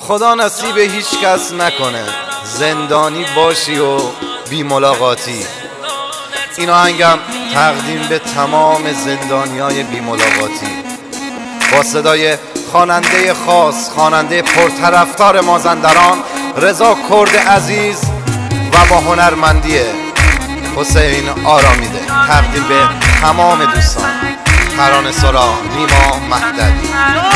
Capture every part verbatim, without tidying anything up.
خدا نصیب هیچ کس نکنه زندانی باشی و بی ملاقاتی. این آهنگم تقدیم به تمام زندانیای بی ملاقاتی با صدای خواننده خاص، خواننده پرطرفدار مازندران رضا کرد عزیز و با هنرمندی حسین آرامیده. تقدیم به تمام دوستان. ترانه سرا نیما مهدوی.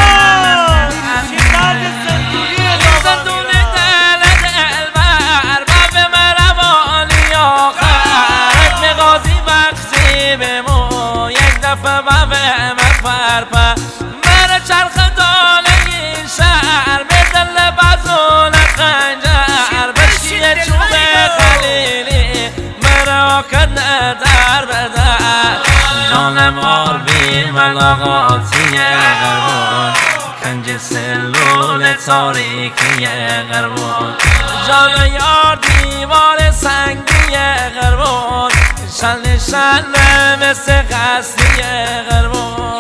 جانمار بی ملاقاتی غربان، کنج سلول تاریکی غربان، جان یار دیوار سنگی غربان، شل شل مثل قصری غربان.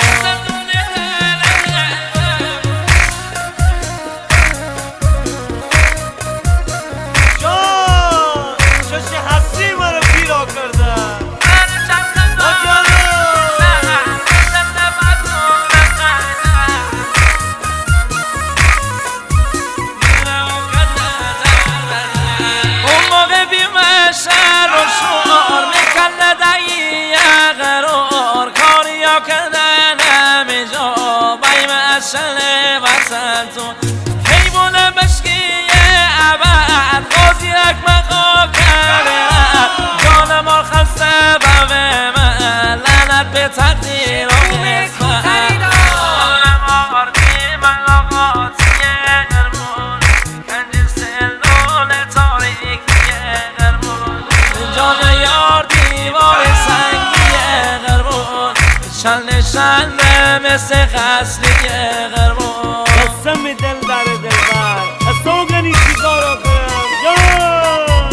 شل وسط حیوان بشکی عبد قاضی اکمقا کرده جان مار خسته بوه من لعنت به تقدیر و قسمت. جان مار بی ملاقاتی غربان، کنج سلول تاریکی غربان، جان یار دیوار سنگی غربان، شل شل مثل قصری غربان. قسم دل در دلبر از سوگنی چیکارو کنم جان.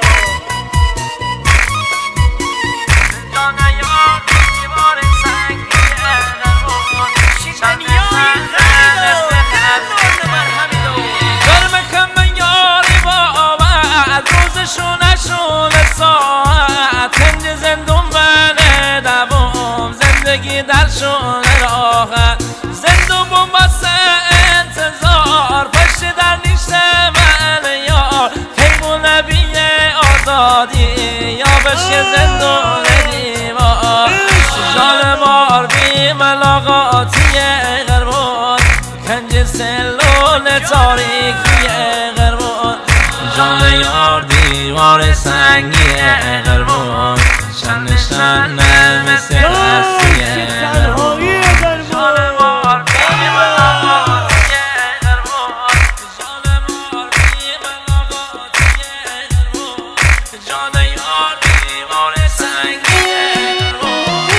جان یار دیوار سنگی غربان، شیطانیای مثل قصری گرم کم من یاری باور روزشون نشون ساعت کنج زندون بنه دوام زندگی درشون راحت زندون بومباسه انتظار پشت در نیشت من یار حیمون بیه آزادی یا بشک زندون دیوار. جان مار بی ملاقاتی غربان، کنج سلول تاریکی غربان، جان یار دیوار سنگی غربان، شن شن مثل قصری غربان. جان مار بی ملاقاتی غربان، جان مار بی ملاقاتی غربان، جان یار دیوار سنگی غربان.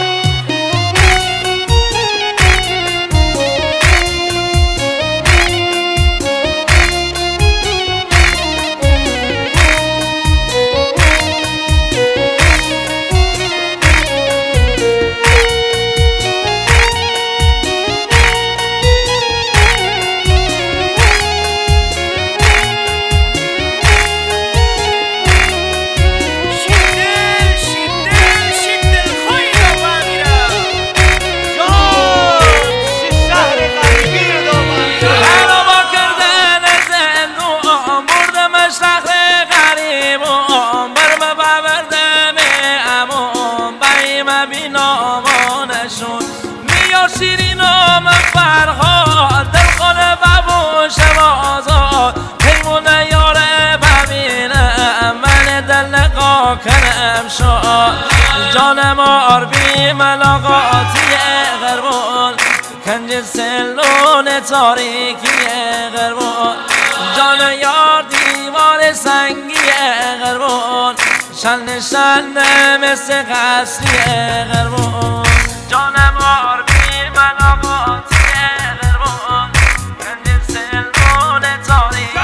شیرین و من فرهاد دل خانه بابو شوازاد حیمون یاره ببینم من دل نقا کنم شاد. جان مار بی ملاقاتی غربان، کنج سلول تاریکی غربان، جان یار دیوار سنگی غربان، شل شل مثل قصری غربان. جان مار بی ملاقاتی غربان، کنج سلول تاریکی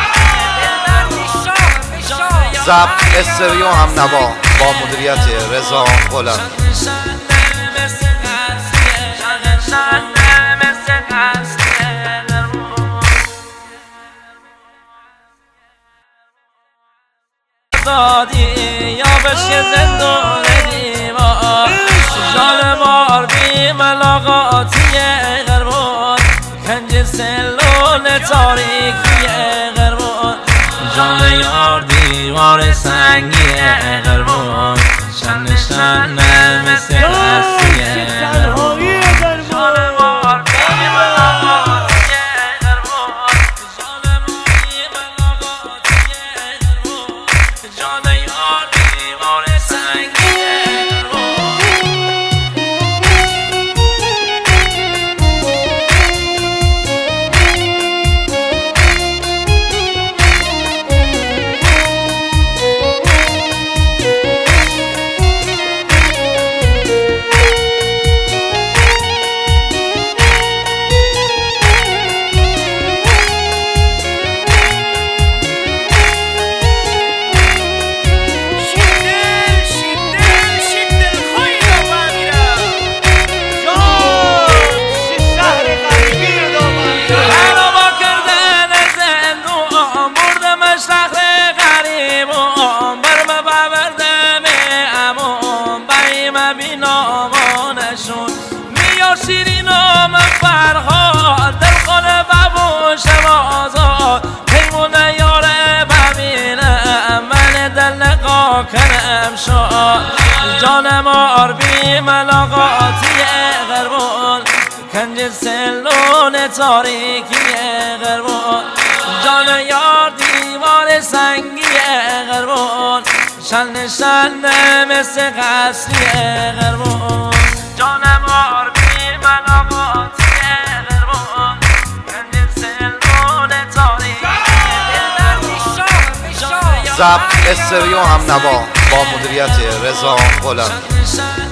ضبط استریو هم نوا با مدیریت رضا غلامی. دادی یا بشک زندون دیوار جان مار بی ملاقاتی غربان کنج سلول تاریکی غربان جان یار دیوار سنگی غربان شن شن مثل اصلی غربان جان مار بی ملاقاتی غربان جان مار بی ملاقاتی غربان جان یار دیوار سنگی غربان شیرین و من فرهاد دل خانه ببوش آزاد پیمون یاره ببینم من دل نقا کنم شاد جان مار بی ملاقاتی غربان کنج سلون تاریکی غربان جان یار دیوار سنگی غربان شن شن مثل قصری غربان جان مار بی ملاقاتی غربان کنج سلون تاریکی ضبط استریو هم نوا با مدیریت رضا غلامی.